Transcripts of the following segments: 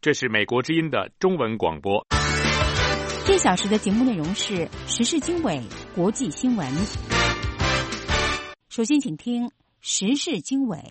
这是美国之音的中文广播。 这小时的节目内容是时事经纬、国际新闻。首先请听时事经纬。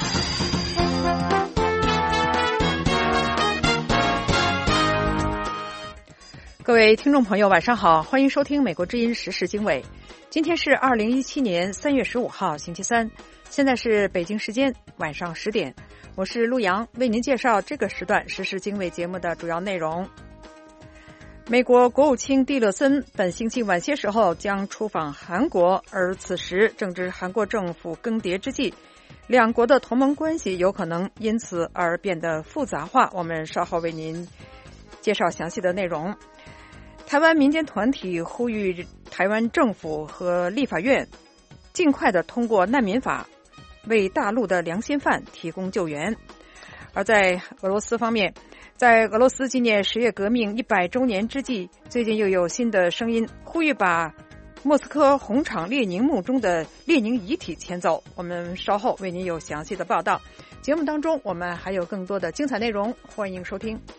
各位听众朋友晚上好，欢迎收听美国之音时事经纬。今天是2017年3月15号星期三，现在是北京时间晚上10点，我是陆阳，为您介绍这个时段时事经纬节目的主要内容。美国国务卿蒂勒森本星期晚些时候将出访韩国，而此时正值韩国政府更迭之际，两国的同盟关系有可能因此而变得复杂化。我们稍后为您介绍详细的内容。台湾民间团体呼吁台湾政府和立法院尽快的通过难民法，为大陆的良心犯提供救援。而在俄罗斯方面，在俄罗斯纪念10月革命100周年之际，最近又有新的声音呼吁把莫斯科红场列宁墓中的列宁遗体迁走。我们稍后为您有详细的报道。节目当中我们还有更多的精彩内容，欢迎收听。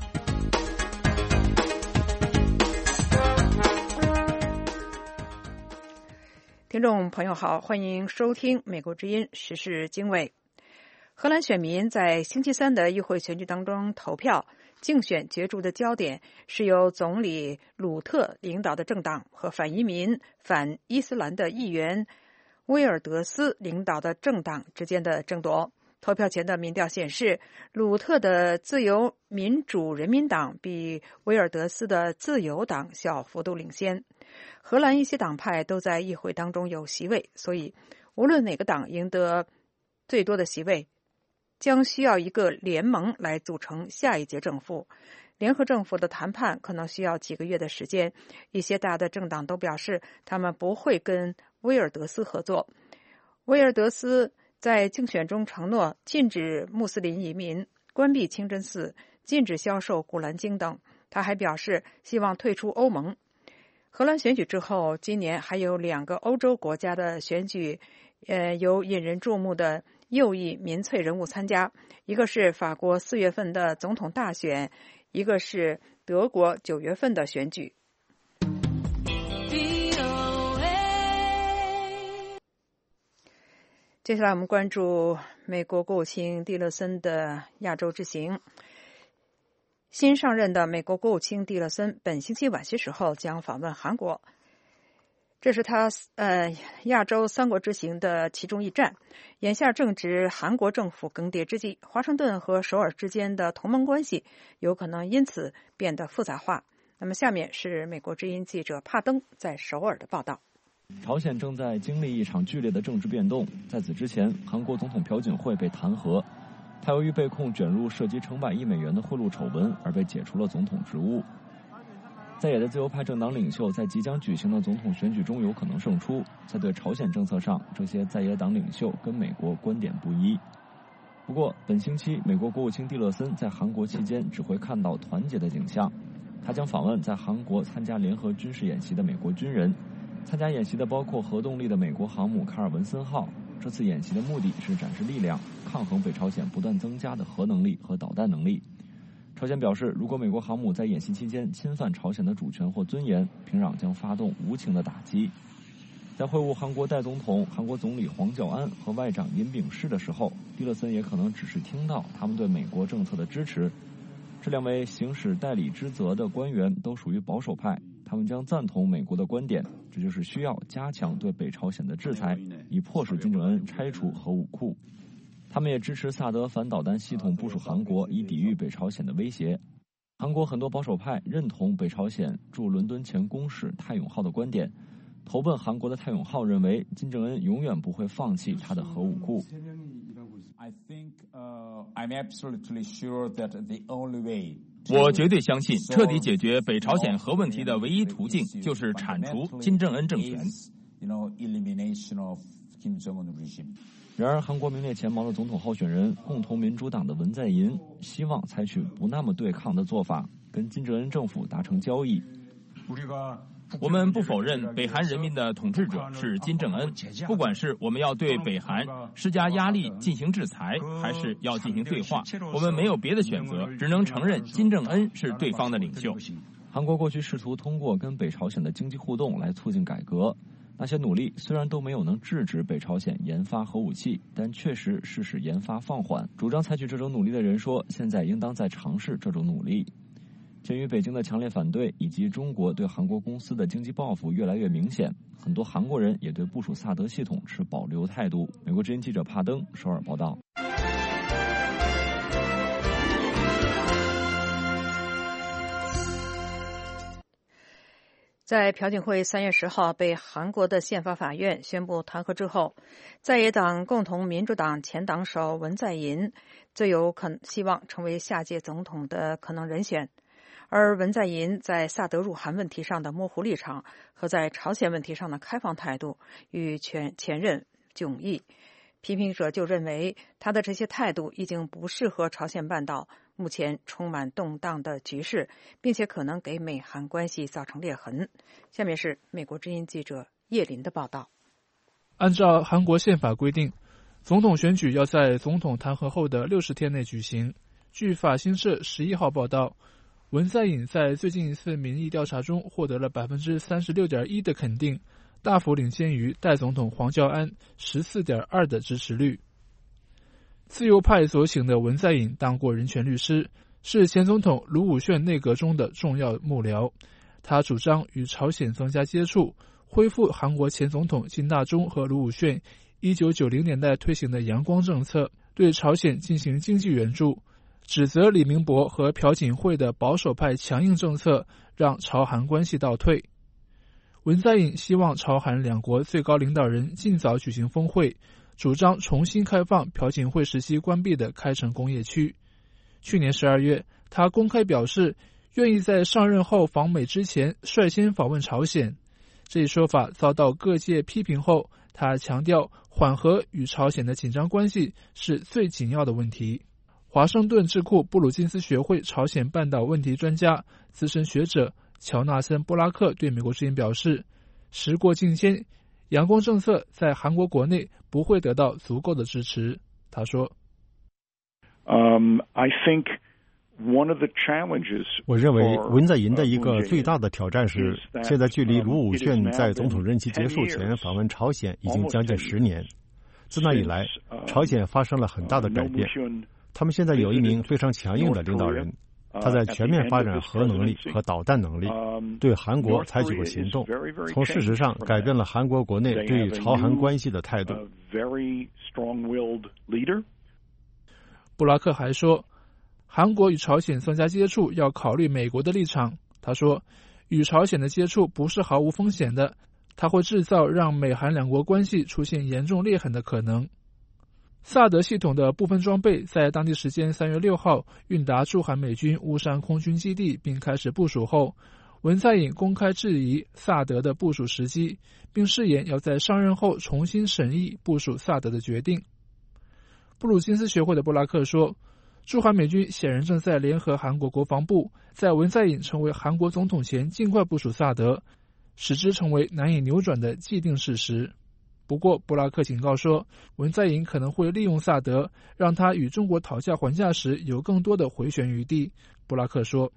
听众朋友好，欢迎收听美国之音时事经纬。荷兰选民在星期三的议会选举当中投票，竞选角逐的焦点是由总理鲁特领导的政党和反移民、反伊斯兰的议员威尔德斯领导的政党之间的争夺。投票前的民调显示，鲁特的自由民主人民党比威尔德斯的自由党小幅度领先。荷兰一些党派都在议会当中有席位，所以无论哪个党赢得最多的席位，将需要一个联盟来组成下一届政府。联合政府的谈判可能需要几个月的时间。一些大的政党都表示他们不会跟威尔德斯合作。威尔德斯在竞选中承诺禁止穆斯林移民、关闭清真寺、禁止销售古兰经等。他还表示希望退出欧盟。荷兰选举之后，今年还有2个欧洲国家的选举有引人注目的右翼民粹人物参加，一个是法国4月份的总统大选，一个是德国9月份的选举。接下来我们关注美国国务卿蒂勒森的亚洲之行。新上任的美国国务卿蒂勒森本星期晚些时候将访问韩国，这是他亚洲3国之行的其中一站。眼下正值韩国政府更迭之际，华盛顿和首尔之间的同盟关系有可能因此变得复杂化。那么下面是美国之音记者帕登在首尔的报道。 朝鲜正在经历一场剧烈的政治变动，在此之前，韩国总统朴槿惠被弹劾，他由于被控卷入涉及成百亿美元的贿赂丑闻而被解除了总统职务。在野的自由派政党领袖在即将举行的总统选举中有可能胜出。在对朝鲜政策上，这些在野党领袖跟美国观点不一。不过，本星期美国国务卿蒂勒森在韩国期间只会看到团结的景象。他将访问在韩国参加联合军事演习的美国军人。参加演习的包括核动力的美国航母卡尔文森号。这次演习的目的是展示力量，抗衡北朝鲜不断增加的核能力和导弹能力。朝鲜表示，如果美国航母在演习期间侵犯朝鲜的主权或尊严，平壤将发动无情的打击。在会晤韩国代总统、韩国总理黄教安和外长尹炳世的时候，蒂勒森也可能只是听到他们对美国政策的支持。这2位行使代理职责的官员都属于保守派，他们将赞同美国的观点，这就是需要加强对北朝鲜的制裁，以迫使金正恩拆除核武库。他们也支持萨德反导弹系统部署韩国，以抵御北朝鲜的威胁。韩国很多保守派认同北朝鲜驻伦敦前公使泰永浩的观点。投奔韩国的泰永浩认为，金正恩永远不会放弃他的核武库。 我绝对相信，彻底解决北朝鲜核问题的唯一途径就是铲除金正恩政权。 然而，韩国名列前茅的总统候选人共同民主党的文在寅希望采取不那么对抗的做法，跟金正恩政府达成交易。 我们不否认北韩人民的统治者是金正恩，不管是我们要对北韩施加压力进行制裁，还是要进行对话，我们没有别的选择，只能承认金正恩是对方的领袖。 韩国过去试图通过跟北朝鲜的经济互动来促进改革，那些努力虽然都没有能制止北朝鲜研发核武器，但确实是使研发放缓。主张采取这种努力的人说，现在应当再尝试这种努力。鉴于北京的强烈反对以及中国对韩国公司的经济报复越来越明显，很多韩国人也对部署萨德系统持保留态度。美国之音记者帕登首尔报道。 在朴槿惠3月10号被韩国的宪法法院宣布弹劾之后，在野党共同民主党前党首文在寅最有希望成为下届总统的可能人选。而文在寅在萨德入韩问题上的模糊立场和在朝鲜问题上的开放态度与前任迥异，批评者就认为他的这些态度已经不适合朝鲜半岛目前充满动荡的局势，并且可能给美韩关系造成裂痕。下面是美国之音记者叶林的报道。 按照韩国宪法规定，总统选举要在总统弹劾后的60天内举行。据法新社11号报道，文在寅在最近一次民意调查中获得了 36.1% 的肯定，大幅领先于代总统黄教安 14.2% 的支持率。自由派所请的文在寅当过人权律师，是前总统卢武铉内阁中的重要幕僚。他主张与朝鲜增加接触，恢复韩国前总统金大中和卢武铉1990年代推行的阳光政策，对朝鲜进行经济援助，指责李明博和朴槿惠的保守派强硬政策让朝韩关系倒退。文在寅希望朝韩两国最高领导人尽早举行峰会，主张重新开放朴槿惠时期关闭的开城工业区。去年12月，他公开表示愿意在上任后访美之前率先访问朝鲜。这一说法遭到各界批评后，他强调缓和与朝鲜的紧张关系是最紧要的问题。华盛顿智库布鲁金斯学会朝鲜半岛问题专家、资深学者乔纳森·布拉克对美国之音表示，时过境迁，阳光政策在韩国国内不会得到足够的支持。他说我认为文在寅的一个最大的挑战是，现在距离卢武铉在总统任期结束前访问朝鲜已经将近10年。自那以来，朝鲜发生了很大的改变。他们现在有一名非常强硬的领导人，他在全面发展核能力和导弹能力，对韩国采取过行动，从事实上改变了韩国国内对朝韩关系的态度。 布拉克还说，韩国与朝鲜增加接触要考虑美国的立场。他说，与朝鲜的接触不是毫无风险的，它会制造让美韩两国关系出现严重裂痕的可能。萨德系统的部分装备在当地时间3月6号运达驻韩美军乌山空军基地并开始部署后，文在寅公开质疑萨德的部署时机，并誓言要在上任后重新审议部署萨德的决定。布鲁金斯学会的布拉克说，驻韩美军显然正在联合韩国国防部，在文在寅成为韩国总统前尽快部署萨德，使之成为难以扭转的既定事实。不过，布拉克警告说，文在寅可能会利用萨德，让他与中国讨价还价时有更多的回旋余地。布拉克说，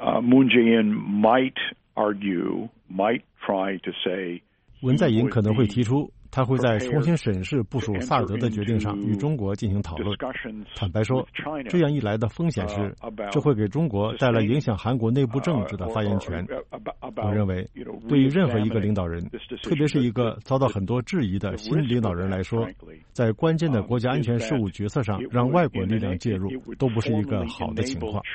文在寅可能会提出，他会在重新审视部署萨德的决定上与中国进行讨论。坦白说，这样一来的风险是，这会给中国带来影响韩国内部政治的发言权。我认为，对于任何一个领导人，特别是一个遭到很多质疑的新领导人来说，在关键的国家安全事务决策上让外国力量介入，都不是一个好的情况。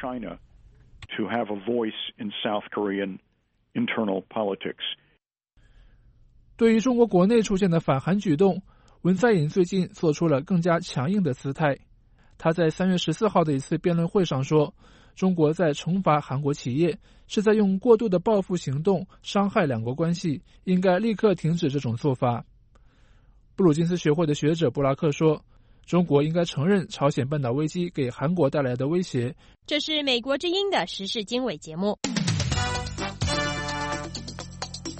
对于中国国内出现的反韩举动，文在寅最近做出了更加强硬的姿态。他在3月14号的一次辩论会上说，中国在惩罚韩国企业，是在用过度的报复行动伤害两国关系，应该立刻停止这种做法。布鲁金斯学会的学者布拉克说，中国应该承认朝鲜半岛危机给韩国带来的威胁。 这是美国之音的时事经纬节目。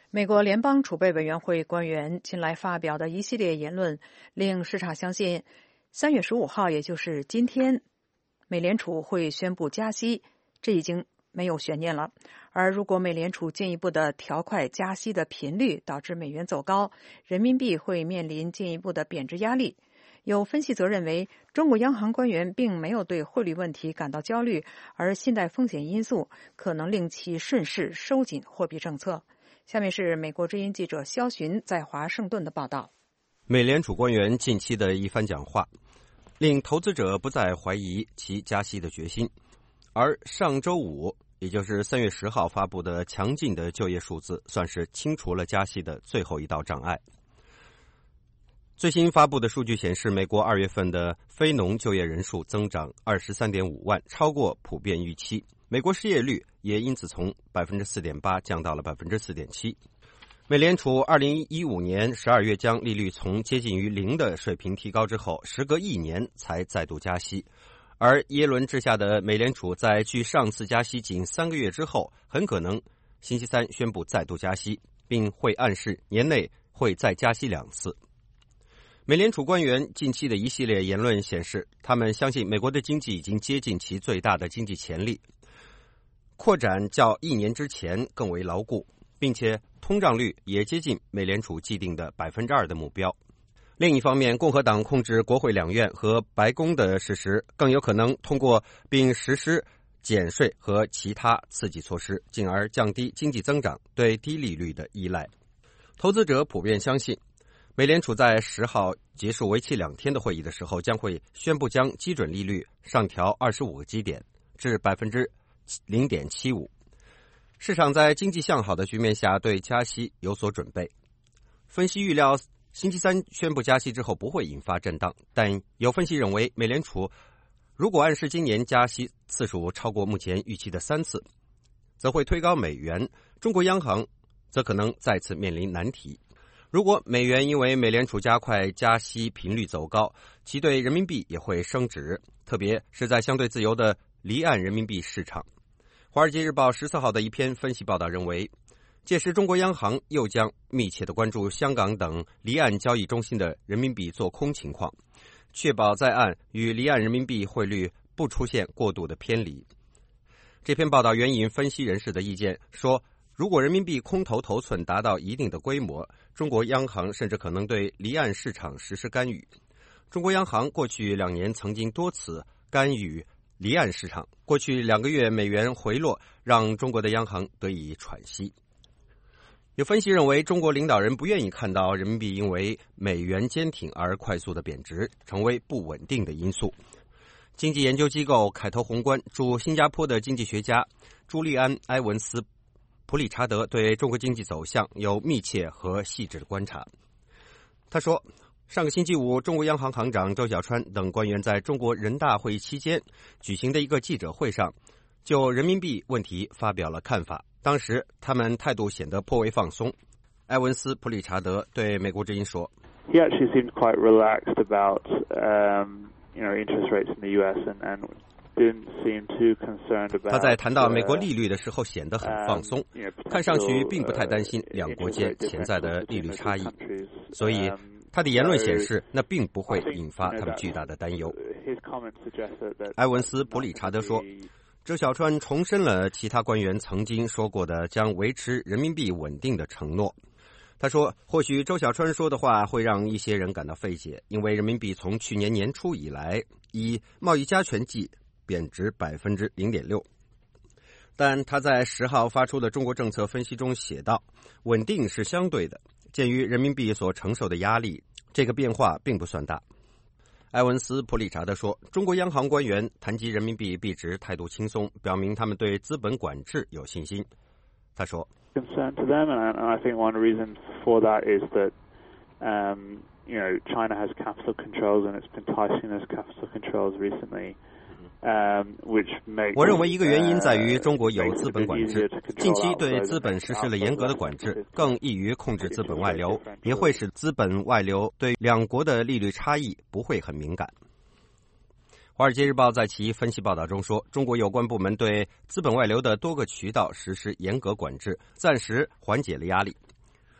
美国联邦储备委员会官员近来发表的一系列言论，令市场相信3月15号，也就是今天，美联储会宣布加息，这已经没有悬念了。而如果美联储进一步的调快加息的频率，导致美元走高，人民币会面临进一步的贬值压力。有分析则认为，中国央行官员并没有对汇率问题感到焦虑，而信贷风险因素可能令其顺势收紧货币政策。下面是美国之音记者肖寻在华盛顿的报道。 美联储官员近期的一番讲话，令投资者不再怀疑其加息的决心。而上周五，也就是3月10号发布的强劲的就业数字，算是清除了加息的最后一道障碍。最新发布的数据显示，美国2月份的非农就业人数增长 23.5 万，超过普遍预期。美国失业率也因此从 4.8% 降到了 4.7%。美联储2015年12月将利率从接近于0的水平提高之后，时隔1年才再度加息。而耶伦治下的美联储在距上次加息仅3个月之后，很可能星期三宣布再度加息，并会暗示年内会再加息2次。美联储官员近期的一系列言论显示，他们相信美国的经济已经接近其最大的经济潜力，扩展较1年之前更为牢固，并且通胀率也接近美联储既定的 2% 的目标。另一方面，共和党控制国会两院和白宫的事实更有可能通过并实施减税和其他刺激措施，进而降低经济增长对低利率的依赖。投资者普遍相信，美联储在10号结束为期2天的会议的时候，将会宣布将基准利率上调25个基点至 0.75%。市场在经济向好的局面下对加息有所准备。分析预料星期三宣布加息之后不会引发震荡，但有分析认为，美联储如果暗示今年加息次数超过目前预期的3次，则会推高美元，中国央行则可能再次面临难题。如果美元因为美联储加快加息频率走高，其对人民币也会升值，特别是在相对自由的离岸人民币市场。华尔街日报14号的一篇分析报道认为，届时中国央行又将密切地关注香港等离岸交易中心的人民币做空情况，确保在岸与离岸人民币汇率不出现过度的偏离。这篇报道援引分析人士的意见说，如果人民币空头头寸达到一定的规模，中国央行甚至可能对离岸市场实施干预。中国央行过去2年曾经多次干预离岸市场，过去2个月美元回落让中国的央行得以喘息。有分析认为，中国领导人不愿意看到人民币因为美元坚挺而快速的贬值，成为不稳定的因素。经济研究机构凯投宏观驻新加坡的经济学家朱利安·埃文斯·普理查德对中国经济走向有密切和细致的观察。他说，上个星期五，中国央行行长周小川等官员在中国人大会议期间举行的一个记者会上，就人民币问题发表了看法。当时他们态度显得颇为放松。埃文斯·普理查德对美国之音说 He actually seemed quite relaxed about interest rates in the US and didn't seem too concerned about 他在谈到美国利率的时候显得很放松，看上去并不太担心两国间潜在的利率差异，所以他的言论显示那并不会引发他们巨大的担忧。埃文斯·普理查德说，周小川重申了其他官员曾经说过的将维持人民币稳定的承诺。他说，或许周小川说的话会让一些人感到费解，因为人民币从去年年初以来以贸易加权计贬值 0.6%。 但他在10号发出的中国政策分析中写道，稳定是相对的，鉴于人民币所承受的压力，这个变化并不算大。埃文斯·普理查德说，中国央行官员谈及人民币币值态度轻松，表明他们对资本管制有信心。他说 concern to them, and I think one reason for that is that China has capital controls and it's been tightening those capital controls recently. 我认为一个原因在于中国有资本管制，近期对资本实施了严格的管制，更易于控制资本外流，也会使资本外流对两国的利率差异不会很敏感。华尔街日报在其分析报道中说，中国有关部门对资本外流的多个渠道实施严格管制，暂时缓解了压力。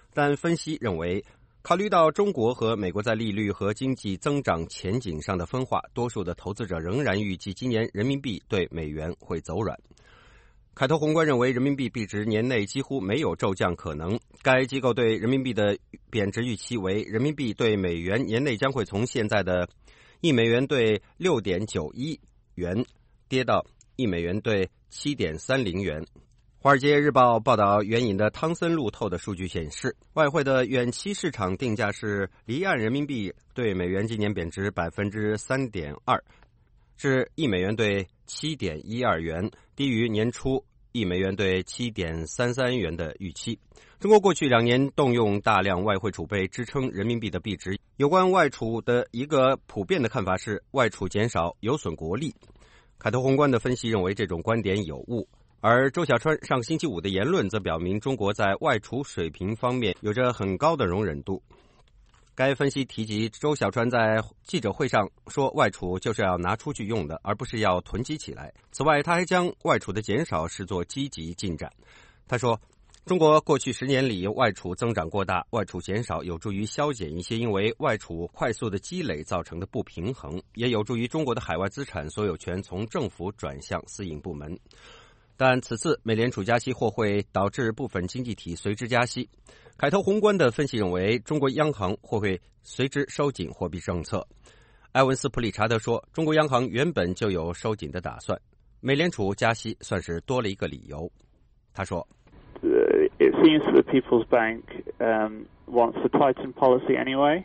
但分析认为，考虑到中国和美国在利率和经济增长前景上的分化，多数的投资者仍然预计今年人民币对美元会走软。凯投宏观认为，人民币币值年内几乎没有骤降可能。该机构对人民币的贬值预期为，人民币对美元年内将会从现在的1美元对 6.91 元跌到1美元对 7.30 元。华尔街日报报道，援引的汤森路透的数据显示，外汇的远期市场定价是离岸人民币对美元今年贬值 3.2%， 至1美元对 7.12 元，低于年初1美元对 7.33 元的预期。中国过去2年动用大量外汇储备支撑人民币的币值。有关外储的一个普遍的看法是，外储减少有损国力。凯投宏观的分析认为这种观点有误，而周小川上星期五的言论则表明中国在外储水平方面有着很高的容忍度。该分析提及周小川在记者会上说，外储就是要拿出去用的，而不是要囤积起来。此外，他还将外储的减少视作积极进展。他说，中国过去10年里外储增长过大，外储减少有助于消减一些因为外储快速的积累造成的不平衡，也有助于中国的海外资产所有权从政府转向私营部门。但此次美联储加息或会导致部分经济体随之加息。凯投宏观的分析认为，中国央行或会随之收紧货币政策。埃文斯普理查德说，中国央行原本就有收紧的打算，美联储加息算是多了一个理由。他说 ，It seems that the People's Bank wants to tighten policy anyway.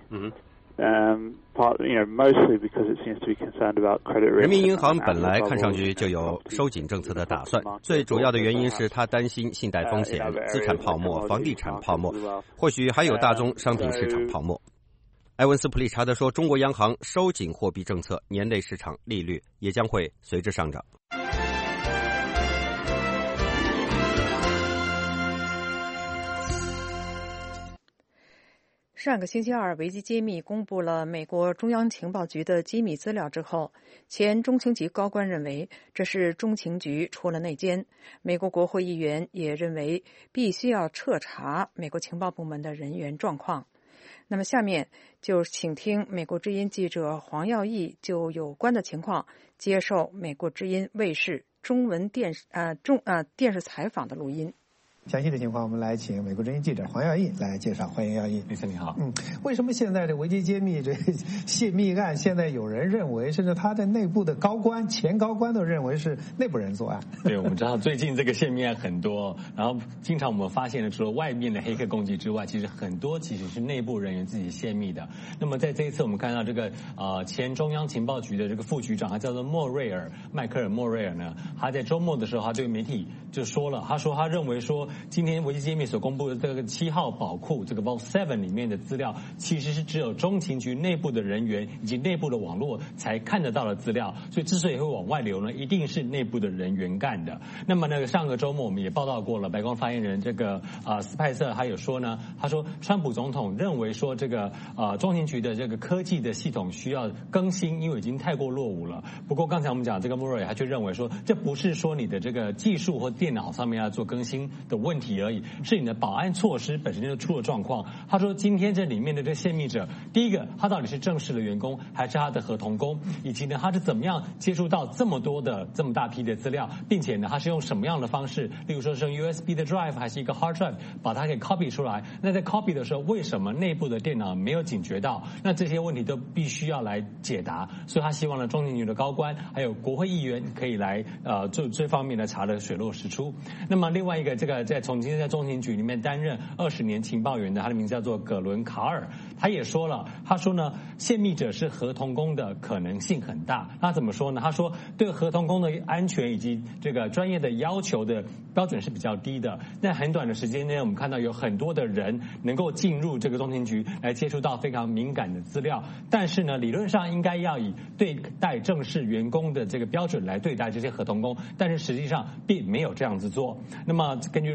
Mostly because it seems to be concerned about credit risk. 人民银行本来看上去就有收紧政策的打算，最主要的原因是他担心信贷风险、资产泡沫、房地产泡沫，或许还有大宗商品市场泡沫。埃文斯普理查德说，中国央行收紧货币政策，年内市场利率也将会随之上涨。 上个星期二，维基揭秘公布了美国中央情报局的机密资料之后，前中情局高官认为这是中情局出了内奸。美国国会议员也认为必须要彻查美国情报部门的人员状况。那么下面就请听美国之音记者黄耀义就有关的情况接受美国之音卫视中文电视采访的录音。 详细的情况，我们来请美国之音记者黄耀义来介绍。欢迎耀义。 李森你好。 为什么现在这维基揭秘这泄密案，现在有人认为，甚至他的内部的高官、前高官都认为是内部人作案？ 对，我们知道最近这个泄密案很多，然后经常我们发现了，除了外面的黑客攻击之外，其实很多其实是内部人员自己泄密的。那么在这一次，我们看到这个前中央情报局的这个副局长，他叫做迈克尔·莫瑞尔呢，他在周末的时候，他对媒体就说了，他说他认为说，今天维基揭秘所公布的这个7号宝库这个 Vault 7里面的资料，其实是只有中情局内部的人员以及内部的网络才看得到的资料，所以之所以会往外流呢，一定是内部的人员干的。那么呢，上个周末我们也报道过了，白宫发言人这个斯派瑟他有说呢，他说川普总统认为说这个中情局的这个科技的系统需要更新，因为已经太过落伍了。不过刚才我们讲这个莫瑞尔他却认为说，这不是说你的这个技术或电脑上面要做更新的问题而已，是你的保安措施本身就出了状况。他说今天这里面的这泄密者，第一个他到底是正式的员工还是他的合同工，以及呢他是怎么样接触到这么多的这么大批的资料，并且呢他是用什么样的方式，例如说是用 USB 的 drive 还是一个 hard drive 把它给 copy 出来，那在 copy 的时候为什么内部的电脑没有警觉到，那这些问题都必须要来解答。所以他希望呢中情局的高官还有国会议员可以来做这方面的查得水落石出。那么另外一个这个在中情局里面担任20年情报员的，他的名字叫做葛伦卡尔，他也说了，他说呢泄密者是合同工的可能性很大。他怎么说呢？他说对合同工的安全以及这个专业的要求的标准是比较低的。在很短的时间内，我们看到有很多的人能够进入这个中情局来接触到非常敏感的资料，但是呢理论上应该要以对待正式员工的这个标准来对待这些合同工，但是实际上并没有这样子做。那么根据路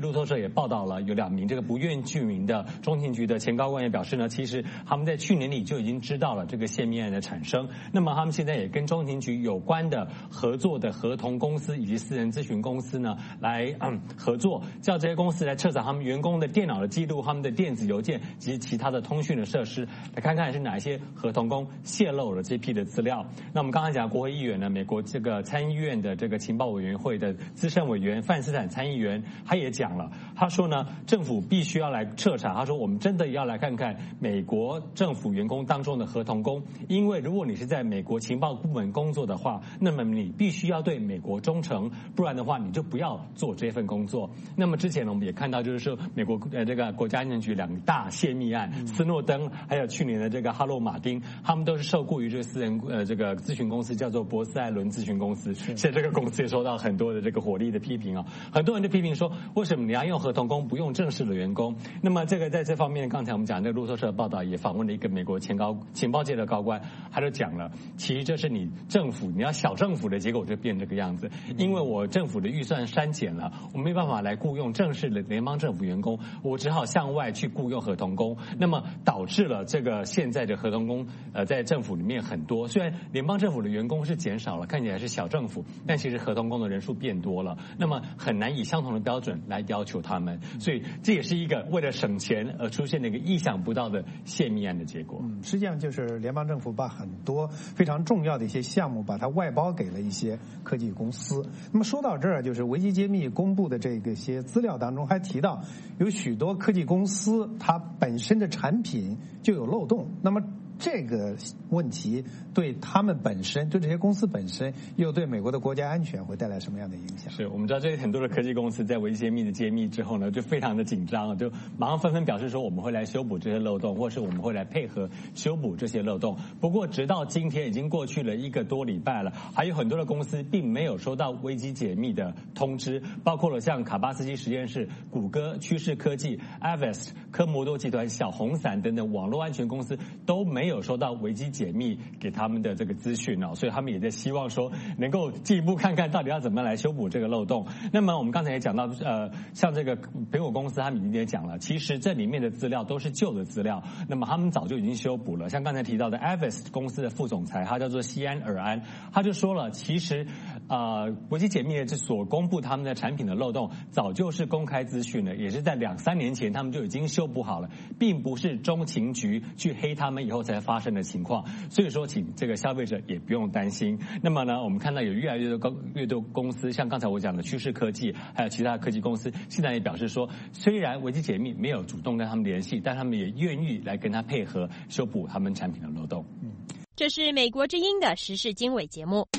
路透社也报道了，有2名这个不愿具名的中情局的前高官也表示呢，其实他们在去年底就已经知道了这个泄密案的产生。那么他们现在也跟中情局有关的合作的合同公司以及私人咨询公司呢来合作，叫这些公司来彻查他们员工的电脑的记录、他们的电子邮件及其他的通讯的设施，来看看是哪一些合同工泄露了这批的资料。那我们刚才讲国会议员呢，美国这个参议院的这个情报委员会的资深委员范斯坦参议员，他也讲了，他说呢，政府必须要来彻查。他说，我们真的要来看看美国政府员工当中的合同工，因为如果你是在美国情报部门工作的话，那么你必须要对美国忠诚，不然的话你就不要做这份工作。那么之前呢，我们也看到，就是说美国这个国家安全局2个大泄密案，斯诺登还有去年的这个哈洛马丁，他们都是受雇于这个私人这个咨询公司，叫做博斯艾伦咨询公司。现在这个公司也受到很多的这个火力的批评啊，很多人就批评说，为什么你要用合同工不用正式的员工？那么这个在这方面，刚才我们讲这个路透社报道也访问了一个美国情报界的高官，他就讲了，其实这是你政府你要小政府的结果就变这个样子，因为我政府的预算删减了，我没办法来雇佣正式的联邦政府员工，我只好向外去雇佣合同工，那么导致了这个现在的合同工在政府里面很多，虽然联邦政府的员工是减少了，看起来是小政府，但其实合同工的人数变多了，那么很难以相同的标准来要求他们，所以这也是一个为了省钱而出现的一个意想不到的泄密案的结果。 实际上就是联邦政府把很多非常重要的一些项目把它外包给了一些科技公司。那么说到这儿，就是维基揭秘公布的这个些资料当中还提到，有许多科技公司它本身的产品就有漏洞，那么这个问题对他们本身，对这些公司本身，又对美国的国家安全会带来什么样的影响？ 是我们知道，这些很多的科技公司在维基揭秘的揭秘之后呢，就非常的紧张，就马上纷纷表示说我们会来修补这些漏洞，或是我们会来配合修补这些漏洞。不过，直到今天已经过去了1个多礼拜了，还有很多的公司并没有收到维基解密的通知，包括了像卡巴斯基实验室、谷歌、趋势科技、Avast、科摩多集团、小红伞等等网络安全公司都没有收到维基解密给他们的这个资讯哦，所以他们也在希望说能够进一步看看到底要怎么来修补这个漏洞。那么我们刚才也讲到，像这个苹果公司，他们已经也讲了，其实这里面的资料都是旧的资料，那么他们早就已经修补了。像刚才提到的 Avast 公司的副总裁，他叫做西安尔安，他就说了，其实维基解密的所公布他们的产品的漏洞，早就是公开资讯了，也是在2-3年前他们就已经修补好了，并不是中情局去黑他们以后才发生的情况。所以说，请这个消费者也不用担心。那么呢，我们看到有越来越多公司，像刚才我讲的趋势科技，还有其他科技公司，现在也表示说，虽然维基解密没有主动跟他们联系，但他们也愿意来跟他配合修补他们产品的漏洞。 这是美国之音的时事经纬节目。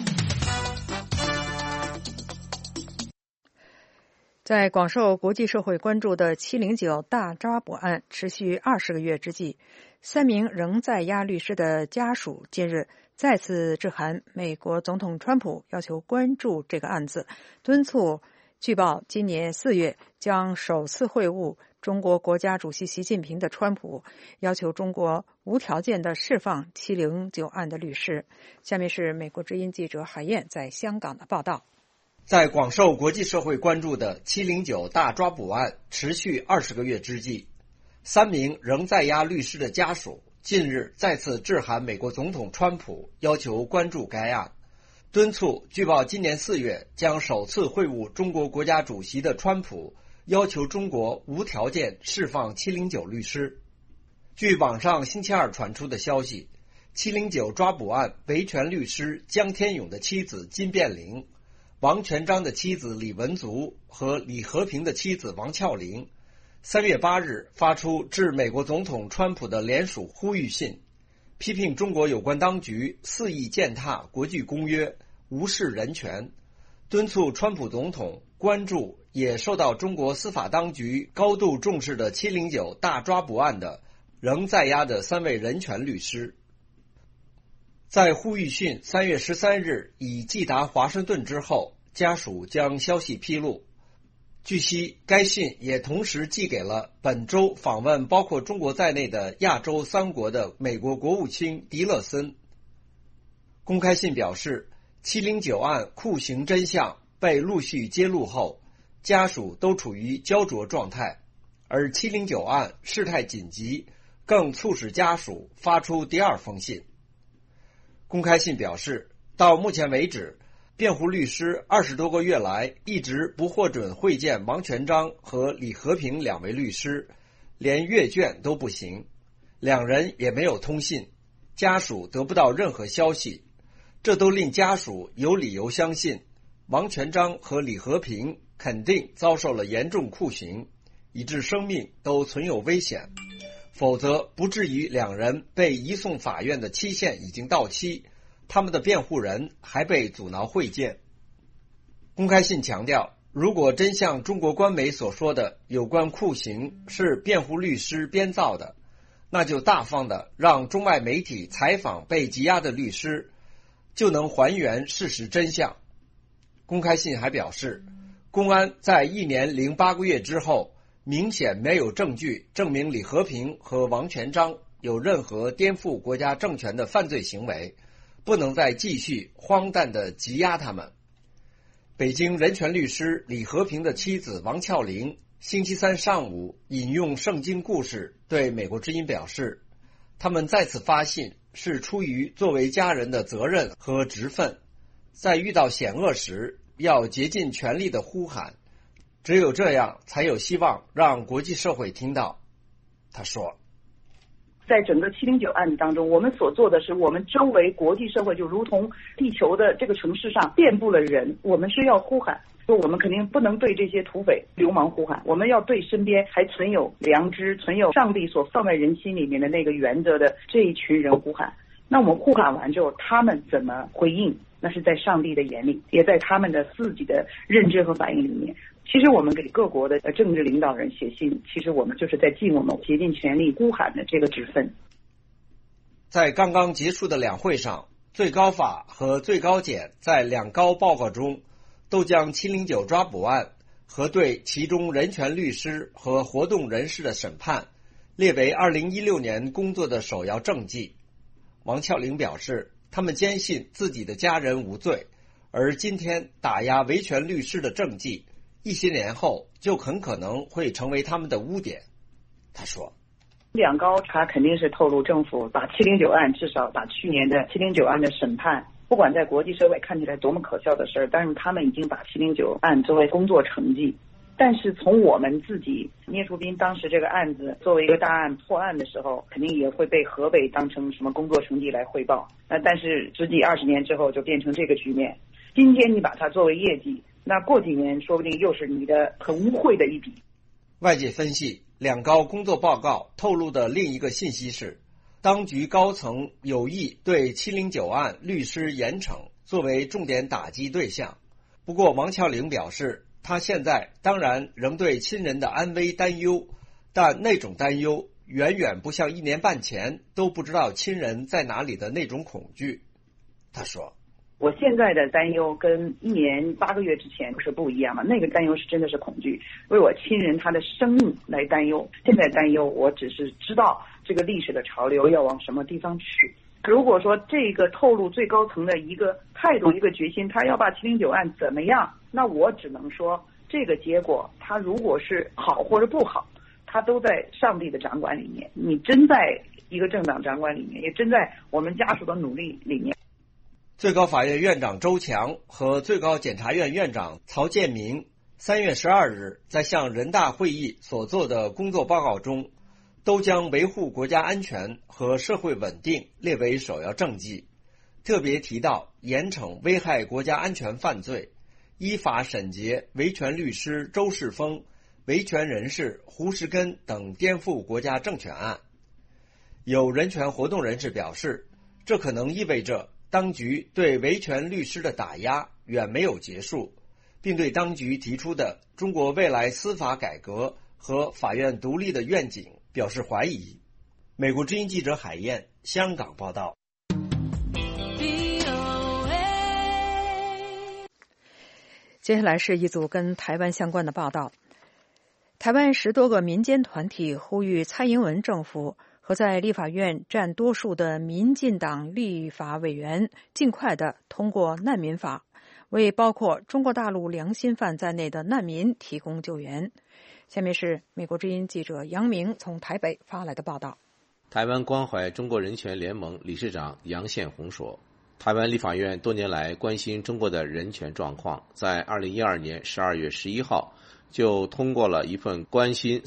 在广受国际社会关注的709大抓捕案持续20个月之际，3名仍在押律师的家属近日再次致函美国总统川普，要求关注这个案子，敦促据报今年4月将首次会晤中国国家主席习近平的川普，要求中国无条件地释放709案的律师。下面是美国之音记者海燕在香港的报道。 在广受国际社会关注的709大抓捕案持续20个月之际，3名仍在押律师的家属近日再次致函美国总统川普，要求关注该案，敦促据报今年4月将首次会晤中国国家主席的川普，要求中国无条件释放709律师。据网上星期二传出的消息，709抓捕案维权律师江天勇的妻子金变玲、王全璋的妻子李文足和李和平的妻子王俏玲3月8日发出致美国总统川普的联署呼吁信，批评中国有关当局肆意践踏国际公约，无视人权，敦促川普总统关注也受到中国司法当局高度重视的709大抓捕案的仍在押的3位人权律师。在呼吁信3月13日已寄达华盛顿之后，家属将消息披露。据悉，该信也同时寄给了本周访问包括中国在内的亚洲3国的美国国务卿迪勒森。公开信表示，709案酷刑真相被陆续揭露后， 家属都处于焦灼状态，而709案事态紧急，更促使家属发出第二封信。公开信表示，到目前为止，辩护律师20多个月来一直不获准会见王全璋和李和平两位律师，连阅卷都不行，两人也没有通信，家属得不到任何消息，这都令家属有理由相信王全璋和李和平肯定遭受了严重酷刑，以致生命都存有危险，否则不至于两人被移送法院的期限已经到期，他们的辩护人还被阻挠会见。公开信强调，如果真像中国官媒所说的有关酷刑是辩护律师编造的，那就大方的让中外媒体采访被羁押的律师，就能还原事实真相。公开信还表示，公安在1年08个月之后，明显没有证据证明李和平和王全璋有任何颠覆国家政权的犯罪行为，不能再继续荒诞地羁押他们。北京人权律师李和平的妻子王峭玲星期三上午引用圣经故事对美国之音表示，他们再次发信是出于作为家人的责任和职分，在遇到险恶时要竭尽全力地呼喊，只有这样才有希望让国际社会听到。他说， 在整个709案当中，我们所做的是，我们周围国际社会就如同地球的这个城市上遍布了人，我们是要呼喊，说我们肯定不能对这些土匪流氓呼喊，我们要对身边还存有良知、存有上帝所放在人心里面的那个原则的这一群人呼喊。那我们呼喊完之后，他们怎么回应，那是在上帝的眼里，也在他们的自己的认知和反应里面。其实我们给各国的政治领导人写信，其实我们就是在尽我们竭尽全力呼喊的这个职分。 在刚刚结束的两会上，最高法和最高检在两高报告中都将709抓捕案和对其中人权律师和活动人士的审判列为2016年工作的首要政绩。王峭玲表示，他们坚信自己的家人无罪，而今天打压维权律师的政绩一些年后就很可能会成为他们的污点。他说， 两高他肯定是透露政府把709案，至少把去年的709案的审判，不管在国际社会看起来多么可笑的事儿，但是他们已经把709案作为工作成绩。但是从我们自己，聂树斌当时这个案子作为一个大案破案的时候，肯定也会被河北当成什么工作成绩来汇报。但是十几20年之后就变成这个局面。今天你把它作为业绩，那过几年说不定又是你的很污秽的一笔。 外界分析，两高工作报告透露的另一个信息是，当局高层有意对709案律师严惩作为重点打击对象。不过王峭玲表示，他现在当然仍对亲人的安危担忧，但那种担忧远远不像1年半前都不知道亲人在哪里的那种恐惧。他说， 我现在的担忧跟1年8个月之前是不一样的，那个担忧是真的是恐惧，为我亲人他的生命来担忧。现在担忧，我只是知道这个历史的潮流要往什么地方去。如果说这个透露最高层的一个态度、一个决心，他要把709案怎么样，那我只能说，这个结果他如果是好或者不好，他都在上帝的掌管里面，你真在一个政党掌管里面，也真在我们家属的努力里面。 最高法院院长周强和最高检察院院长曹建明3月12日在向人大会议所做的工作报告中，都将维护国家安全和社会稳定列为首要政绩，特别提到严惩危害国家安全犯罪，依法审结维权律师周世峰、维权人士胡石根等颠覆国家政权案。有人权活动人士表示，这可能意味着当局对维权律师的打压远没有结束，并对当局提出的中国未来司法改革和法院独立的愿景表示怀疑。美国之音记者海燕，香港报道。 接下来是一组跟台湾相关的报道。台湾10多个民间团体呼吁蔡英文政府和在立法院占多数的民进党立法委员尽快的通过难民法， 为包括中国大陆良心犯在内的难民提供救援。下面是美国之音记者杨明从台北发来的报道。 台湾关怀中国人权联盟理事长杨宪宏说，台湾立法院多年来关心中国的人权状况，在2012年12月11号就通过了一份关心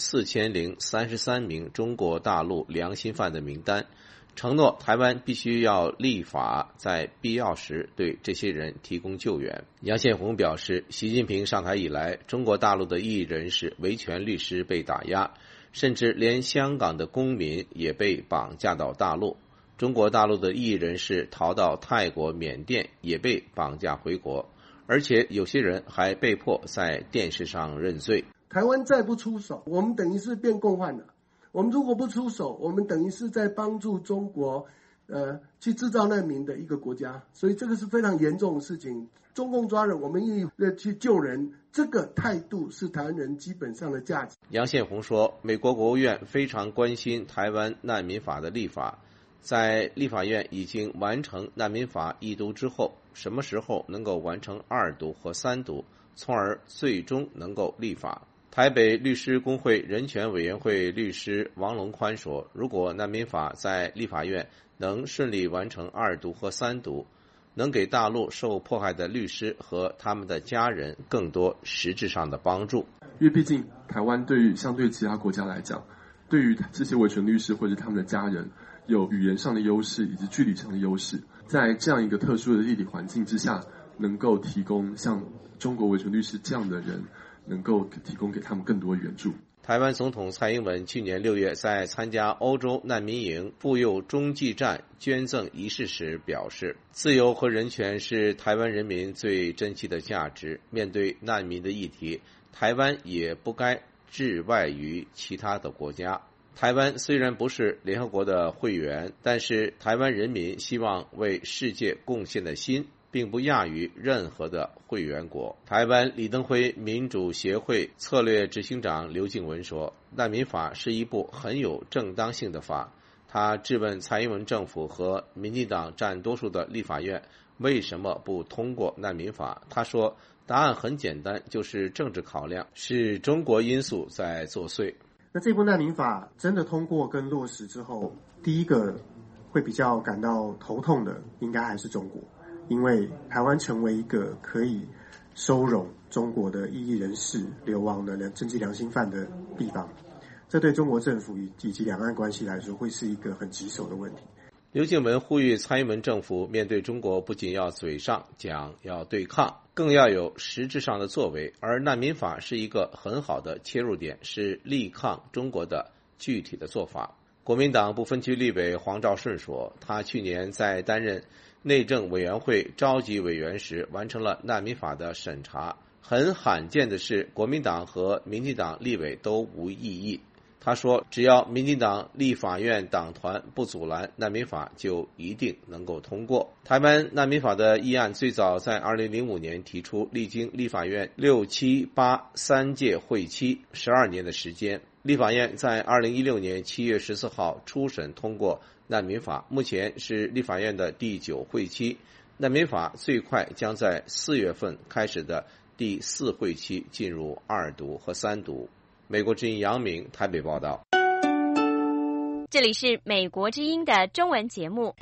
4033名中国大陆良心犯的名单，承诺台湾必须要立法，在必要时对这些人提供救援。杨宪宏表示，习近平上台以来，中国大陆的异议人士、维权律师被打压，甚至连香港的公民也被绑架到大陆。中国大陆的异议人士逃到泰国、缅甸也被绑架回国，而且有些人还被迫在电视上认罪。 台湾再不出手，我们等于是变共犯了。我们如果不出手，我们等于是在帮助中国去制造难民的一个国家，所以这个是非常严重的事情。中共抓人，我们愿意去救人，这个态度是台湾人基本上的价值。 杨宪宏说，美国国务院非常关心台湾难民法的立法，在立法院已经完成难民法1读之后，什么时候能够完成2读和3读，从而最终能够立法。台北律师公会人权委员会律师王龙宽说，如果难民法在立法院能顺利完成2读和3读，能给大陆受迫害的律师和他们的家人更多实质上的帮助。 因为毕竟台湾相对其他国家来讲，对于这些维权律师或者他们的家人有语言上的优势以及距离上的优势，在这样一个特殊的地理环境之下，能够提供像中国维权律师这样的人，能够提供给他们更多援助。 台湾总统蔡英文去年6月在参加欧洲难民营妇幼中继站捐赠仪式时表示，自由和人权是台湾人民最珍惜的价值，面对难民的议题，台湾也不该置外于其他的国家。台湾虽然不是联合国的会员，但是台湾人民希望为世界贡献的心并不亚于任何的会员国。台湾李登辉民主协会策略执行长刘静文说，难民法是一部很有正当性的法。他质问蔡英文政府和民进党占多数的立法院为什么不通过难民法。他说，答案很简单，就是政治考量，是中国因素在作祟。 那这部难民法真的通过跟落实之后，第一个会比较感到头痛的应该还是中国，因为台湾成为一个可以收容中国的异议人士、流亡的政治良心犯的地方，这对中国政府以及两岸关系来说会是一个很棘手的问题。 刘静文呼吁蔡英文政府面对中国不仅要嘴上讲要对抗，更要有实质上的作为，而难民法是一个很好的切入点，是力抗中国的具体的做法。国民党不分区立委黄兆顺说，他去年在担任内政委员会召集委员时完成了难民法的审查，很罕见的是国民党和民进党立委都无异议。他说，只要民进党立法院党团不阻拦难民法，就一定能够通过。台湾难民法的议案最早在2005年提出，历经立法院6、7、8 3届会期12年的时间，立法院在2016年7月14号初审通过难民法，目前是立法院的第9会期，难民法最快将在4月份开始的第4会期进入2读和3读。美国之音杨明台北报道。 这里是美国之音的中文节目。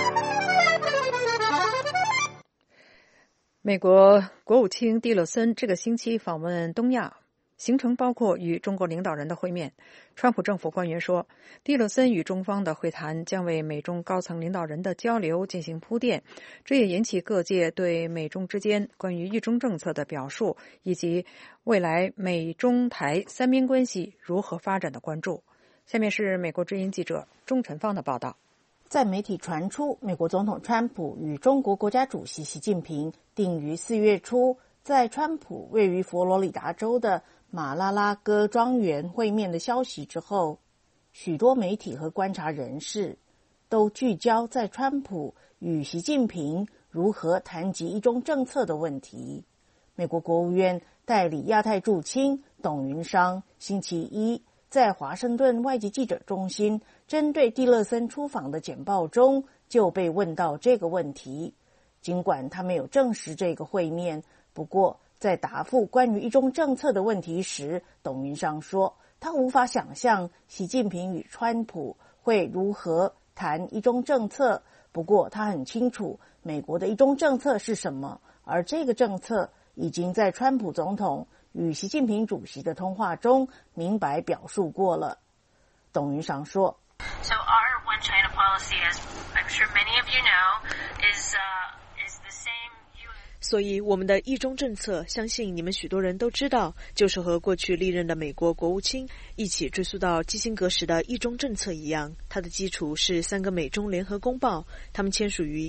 美国国务卿蒂勒森这个星期访问东亚，行程包括与中国领导人的会面。川普政府官员说，蒂勒森与中方的会谈将为美中高层领导人的交流进行铺垫，这也引起各界对美中之间关于一中政策的表述，以及未来美中台三边关系如何发展的关注。下面是美国之音记者钟晨芳的报道。 在媒体传出美国总统川普与中国国家主席习近平定于4月初在川普位于佛罗里达州的马拉拉戈庄园会面的消息之后，许多媒体和观察人士都聚焦在川普与习近平如何谈及一中政策的问题。美国国务院代理亚太驻青董云商星期一在华盛顿外籍记者中心针对蒂勒森出访的简报中就被问到这个问题。 尽管他没有证实这个会面，不过在答复关于一中政策的问题时，董云裳说，他无法想象习近平与川普会如何谈一中政策，不过他很清楚美国的一中政策是什么，而这个政策已经在川普总统与习近平主席的通话中明白表述过了。董云裳说， So our One China policy, as I'm sure many of you know, is the same. 所以我们的一中政策，相信你们许多人都知道，就是和过去历任的美国国务卿一起追溯到基辛格时的一中政策一样，它的基础是3个美中联合公报，他们签署于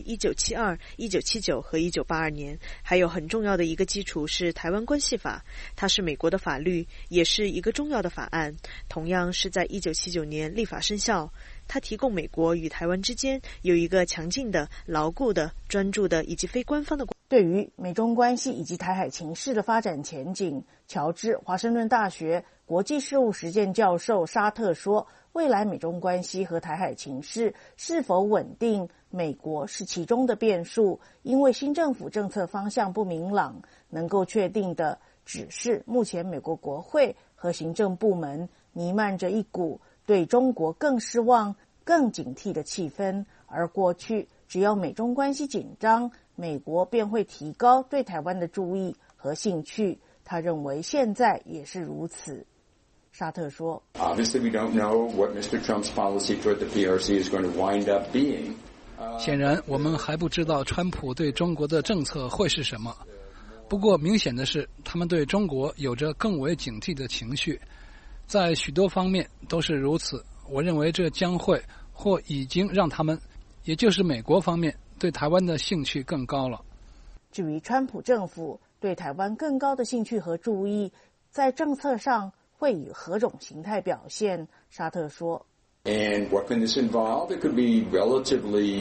1972、1979和1982年，还有很重要的一个基础是台湾关系法，它是美国的法律，也是一个重要的法案，同样是在1979年立法生效。它提供美国与台湾之间有一个强劲的、牢固的、专注的以及非官方的。 对于美中关系以及台海情势的发展前景，乔治华盛顿大学国际事务实践教授沙特说，未来美中关系和台海情势是否稳定，美国是其中的变数，因为新政府政策方向不明朗，能够确定的只是目前美国国会和行政部门弥漫着一股对中国更失望、更警惕的气氛，而过去只要美中关系紧张，美国便会提高对台湾的注意和兴趣。他认为现在也是如此。沙特说 Obviously, we don't know what Mr. Trump's policy toward the PRC is going to wind up being. 显然，我们还不知道川普对中国的政策会是什么。不过，明显的是，他们对中国有着更为警惕的情绪，在许多方面都是如此。我认为这将会或已经让他们，也就是美国方面，对台湾的兴趣更高了。 至于川普政府对台湾更高的兴趣和注意，在政策上会以何种形态表现？沙特说 And what can this involve? It could be relatively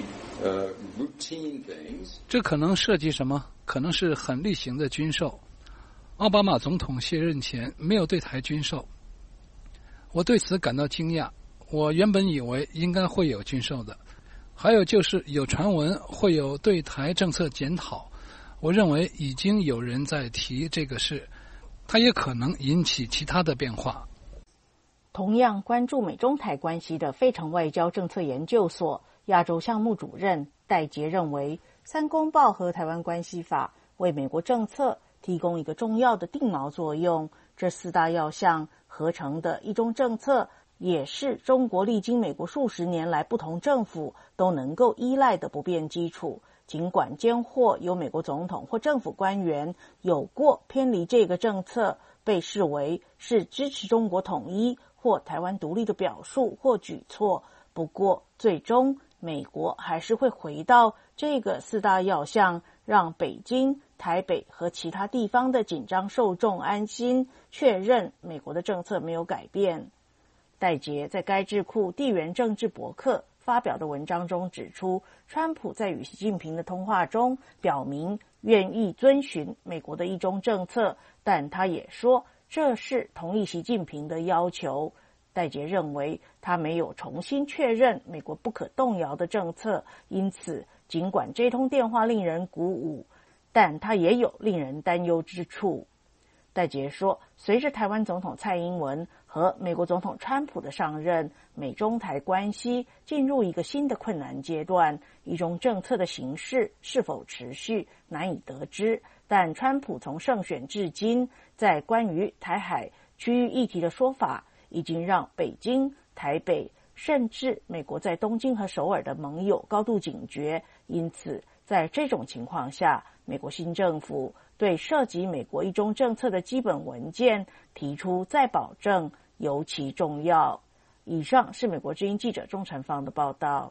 routine things. 这可能涉及什么？可能是很例行的军售。奥巴马总统卸任前没有对台军售，我对此感到惊讶。我原本以为应该会有军售的。还有就是有传闻会有对台政策检讨，我认为已经有人在提这个事，它也可能引起其他的变化。 同样关注美中台关系的费城外交政策研究所亚洲项目主任戴杰认为，3公报和台湾关系法为美国政策提供一个重要的定锚作用，这4大要项合成的一中政策也是中国历经美国数十年来不同政府都能够依赖的不变基础。尽管间或有美国总统或政府官员有过偏离这个政策，被视为是支持中国统一或台湾独立的表述或举措，不过最终美国还是会回到这个4大要项，让北京、台北和其他地方的紧张受众安心，确认美国的政策没有改变。戴杰在该智库地缘政治博客发表的文章中指出，川普在与习近平的通话中表明愿意遵循美国的一中政策，但他也说这是同意习近平的要求。戴杰认为他没有重新确认美国不可动摇的政策，因此尽管这通电话令人鼓舞，但他也有令人担忧之处。戴杰说，随着台湾总统蔡英文和美国总统川普的上任，美中台关系进入一个新的困难阶段，一中政策的形式是否持续难以得知，但川普从胜选至今，在关于台海区域议题的说法已经让北京、台北甚至美国在东京和首尔的盟友高度警觉，因此在这种情况下，美国新政府对涉及美国一中政策的基本文件提出再保证尤其重要。以上是美国之音记者钟成芳的报道。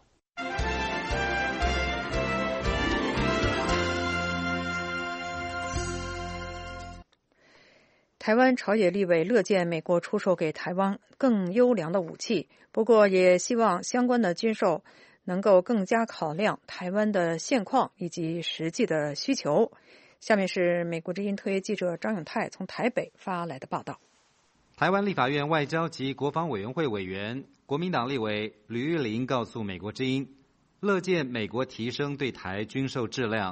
台湾朝野立委乐见美国出售给台湾更优良的武器，不过也希望相关的军售能够更加考量台湾的现况以及实际的需求。下面是美国之音特约记者张永泰从台北发来的报道。 台湾立法院外交及国防委员会委员、国民党立委吕玉玲告诉美国之音，乐见美国提升对台军售质量，